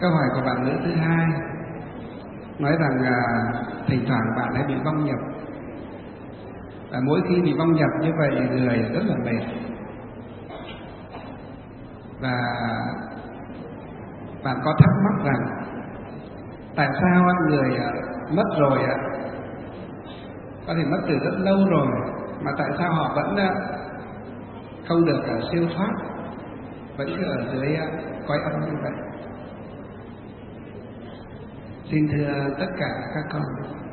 Câu hỏi của bạn nữ thứ hai nói rằng thỉnh thoảng bạn hay bị vong nhập. Và mỗi khi bị vong nhập như vậy người rất là mệt. Và bạn có thắc mắc rằng tại sao người mất rồi có thể mất từ rất lâu rồi mà tại sao họ vẫn không được siêu thoát, vẫn cứ ở dưới cõi âm như vậy? Xin thưa tất cả các con,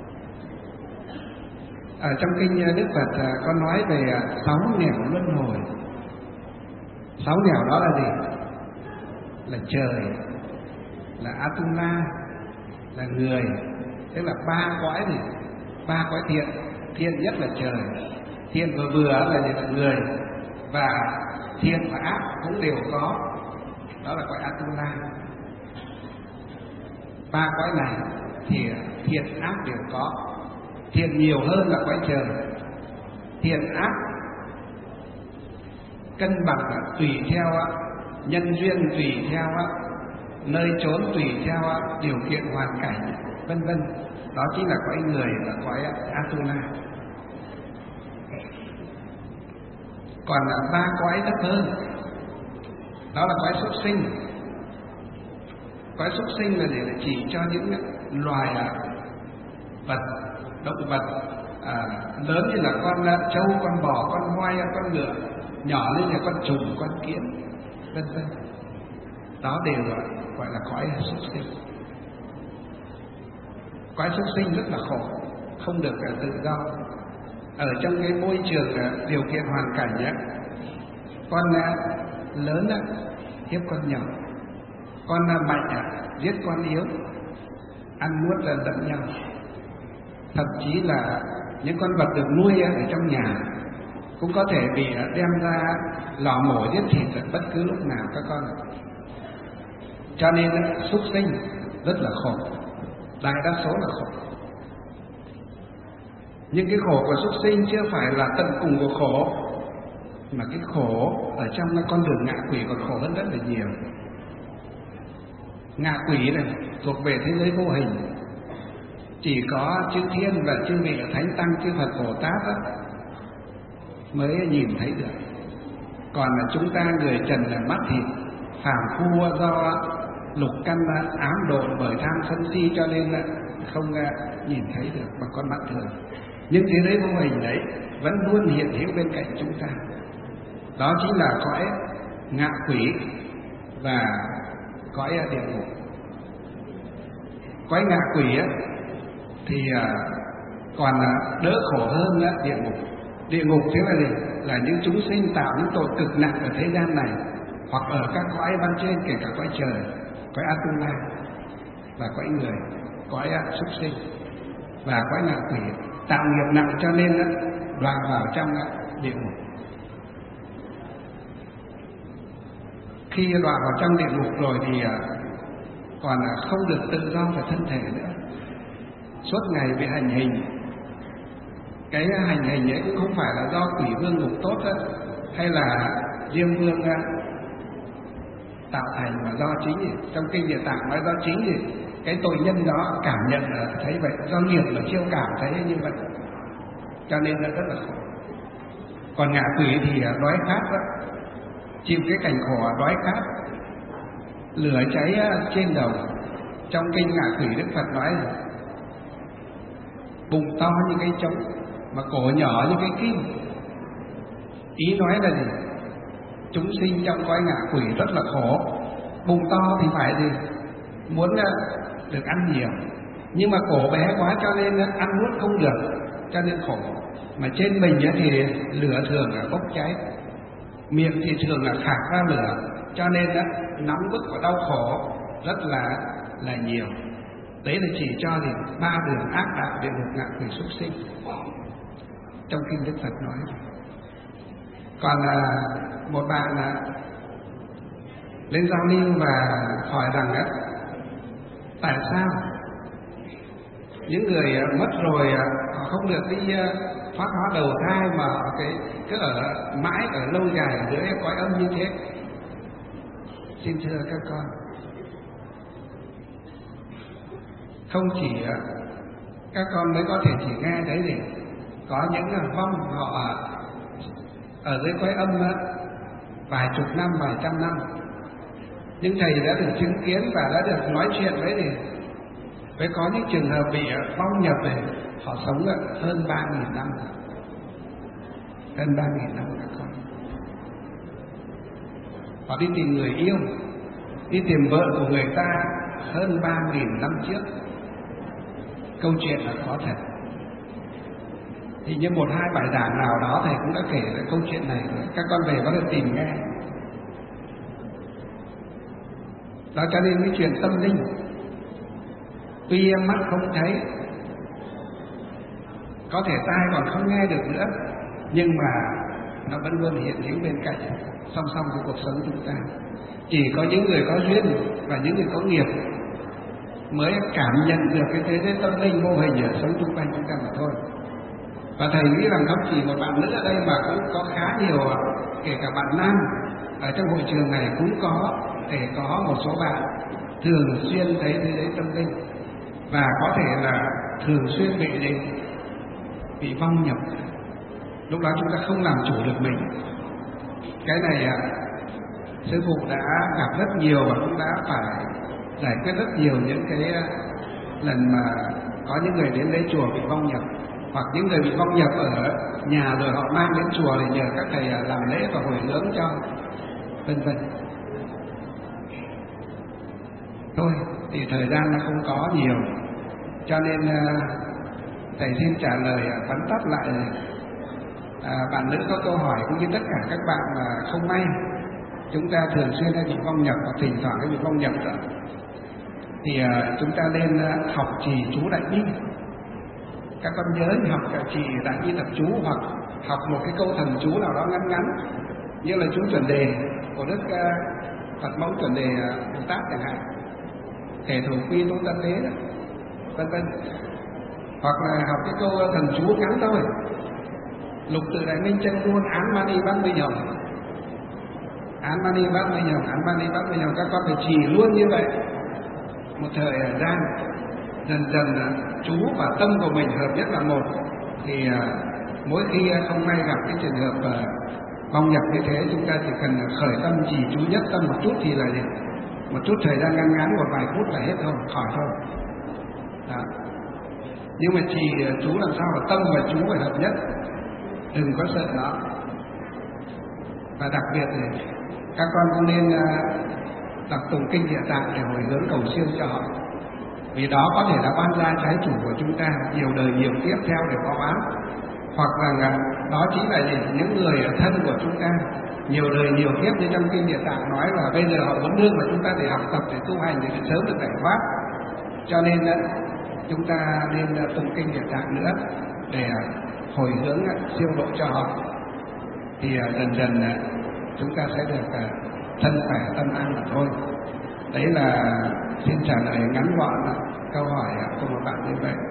ở trong kinh Đức Phật có nói về 6 nẻo luân hồi. 6 nẻo đó là gì? Là trời, là Atula, là người, tức là 3 cõi gì? 3 cõi thiện. Thiện nhất là trời, thiện vừa vừa là người, và thiện và ác cũng đều có, đó là cõi Atula. 3 cõi này thì thiện ác đều có. Thiện nhiều hơn là cõi trời. Thiện ác cân bằng tùy theo nhân duyên, tùy theo nơi trốn, tùy theo điều kiện hoàn cảnh, vân vân. Đó chính là cõi người và cõi Atula. Còn 3 cõi thấp hơn, đó là cõi súc sinh. Cõi súc sinh là để chỉ cho những loài vật, động vật lớn như là con trâu, con bò, con voi, con ngựa, nhỏ lên là con trùng, con kiến, vân vân. Đó đều gọi là cõi súc sinh. Cõi súc sinh rất là khổ, không được tự do. Ở trong cái môi trường điều kiện hoàn cảnh ấy, con lớn hiếp con nhỏ, con mạnh giết con yếu, ăn nuốt lẫn nhau. Thậm chí là những con vật được nuôi ở trong nhà cũng có thể bị đem ra lò mổ giết thịt bất cứ lúc nào các con. Cho nên súc sinh rất là khổ, đại đa số là khổ. Nhưng cái khổ của súc sinh chưa phải là tận cùng của khổ, mà cái khổ ở trong con đường ngạ quỷ còn khổ hơn rất là nhiều. Ngạ quỷ này thuộc về thế giới vô hình, chỉ có chư thiên và chư vị thánh tăng, chư Phật Bồ Tát mới nhìn thấy được. Còn là chúng ta người trần là mắt thịt phàm phu, do lục căn ám độn bởi tham sân si, cho nên là không nhìn thấy được bằng con mắt thường. Nhưng thế giới vô hình đấy vẫn luôn hiện hữu bên cạnh chúng ta. Đó chính là cõi ngạ quỷ và cõi địa ngục. Cõi ngạ quỷ thì còn đỡ khổ hơn địa ngục. Địa ngục thế là gì? Là những chúng sinh tạo những tội cực nặng ở thế gian này, hoặc ở các cõi ban trên, kể cả cõi trời, cõi Atula và cõi người, cõi súc sinh và cõi ngạ quỷ, tạo nghiệp nặng cho nên đoạn vào trong địa ngục. Khi đoạn vào trong địa ngục rồi thì còn không được tự do về thân thể nữa, suốt ngày bị hành hình. Cái hành hình ấy cũng không phải là do quỷ vương ngục tốt hay là Diêm Vương tạo thành, mà do chính gì? Trong kinh Địa Tạng nói do chính gì? Cái tội nhân đó cảm nhận thấy vậy, do nghiệp mà chiêu cảm thấy như vậy, cho nên nó rất là khổ. Còn ngạ quỷ thì đói khát đó, chịu cái cảnh khổ đói khát, lửa cháy trên đầu. Trong kinh ngạ quỷ Đức Phật nói là bụng to như cái trống mà cổ nhỏ như cái kim. Ý nói là gì? Chúng sinh trong cõi ngạ quỷ rất là khổ. Bụng to thì phải gì? Muốn được ăn nhiều, nhưng mà cổ bé quá cho nên ăn nuốt không được, cho nên khổ. Mà trên mình thì lửa thường là bốc cháy, miệng thì thường là khạc ra lửa, cho nên nóng bức và đau khổ rất là nhiều. Đấy là chỉ cho thì 3 đường ác đạo, địa ngục, ngạ quỷ, súc sinh, trong kinh Đức Phật nói. Còn một bạn lên giao lưu và hỏi rằng tại sao những người mất rồi họ không được đi thoát hóa đầu thai mà cứ ở mãi, ở lâu dài ở dưới cõi âm như thế? Xin thưa các con, không chỉ các con mới có thể chỉ nghe thấy gì, có những vong họ ở dưới cõi âm vài chục năm, vài trăm năm, nhưng thầy đã được chứng kiến và đã được nói chuyện với có những trường hợp bị vong nhập về, họ sống hơn 3.000 năm, hơn 3.000 năm các con. Họ đi tìm người yêu, đi tìm vợ của người ta hơn 3.000 năm trước. Câu chuyện là có thật. Thì như một hai bài giảng nào đó thầy cũng đã kể lại câu chuyện này, các con về có thể tìm nghe. Đó cho nên cái chuyện tâm linh, tuy mắt không thấy, có thể tai còn không nghe được nữa, nhưng mà nó vẫn luôn hiện hữu bên cạnh, song song với cuộc sống chúng ta. Chỉ có những người có duyên và những người có nghiệp mới cảm nhận được cái thế giới tâm linh mô hình ở sống xung quanh chúng ta mà thôi. Và thầy nghĩ rằng không chỉ một bạn nữ ở đây mà cũng có khá nhiều, kể cả bạn nam ở trong hội trường này cũng có thể có một số bạn thường xuyên thấy thế giới tâm linh và có thể là thường xuyên bị vong nhập. Lúc đó chúng ta không làm chủ được mình. Cái này sư phụ đã gặp rất nhiều và cũng đã phải giải quyết rất nhiều những cái lần mà có những người đến lấy chùa bị vong nhập, hoặc những người bị vong nhập ở nhà rồi họ mang đến chùa để nhờ các thầy làm lễ và hồi hướng cho, vân vân. Thôi thì thời gian nó không có nhiều, cho nên thầy xin trả lời vắn tắt lại. Bạn nữ có câu hỏi cũng như tất cả các bạn mà không may chúng ta thường xuyên hay bị vong nhập hoặc thỉnh thoảng hay bị vong nhập rồi, thì chúng ta nên học trì chú đại bi. Các con nhớ học trì đại bi tập chú, hoặc học một cái câu thần chú nào đó ngắn ngắn, như là chú chuẩn đề của Đức Phật Mẫu Chuẩn Đề Bồ Tát chẳng hạn, kẻ thủ quy tôn tân thế đó, vân vân. Hoặc là học cái câu thần chú ngắn thôi, lục tự đại minh chân luôn án mani bát mi nhồng, án mani bát mi nhồng, án mani bát mi nhồng. Các con phải trì luôn như vậy một thời gian, dần dần chú và tâm của mình hợp nhất là một, thì mỗi khi không may gặp cái trường hợp vong nhập như thế, chúng ta chỉ cần khởi tâm trì chú nhất tâm một chút thì là gì? Một chút thời gian ngắn ngắn, một vài phút là hết thôi, khỏi thôi. Đó. Nhưng mà trì chú làm sao mà tâm và chú phải hợp nhất, đừng có sợ nó. Và đặc biệt thì các con cũng nên đọc tụng kinh Địa Tạng để hồi hướng cầu siêu cho họ, vì đó có thể là oan gia trái chủ của chúng ta nhiều đời nhiều kiếp theo để báo án, hoặc là đó chính là gì? Những người thân của chúng ta nhiều đời nhiều kiếp, như trong kinh Địa Tạng nói là bây giờ họ vẫn đương mà chúng ta để học tập để tu hành để sớm được giải thoát. Cho nên chúng ta nên tụng kinh Địa Tạng nữa để hồi hướng siêu độ cho họ, thì dần dần chúng ta sẽ được thân khỏe tâm an mà thôi. Đấy là xin trả lời ngắn gọn câu hỏi của một bạn như vậy.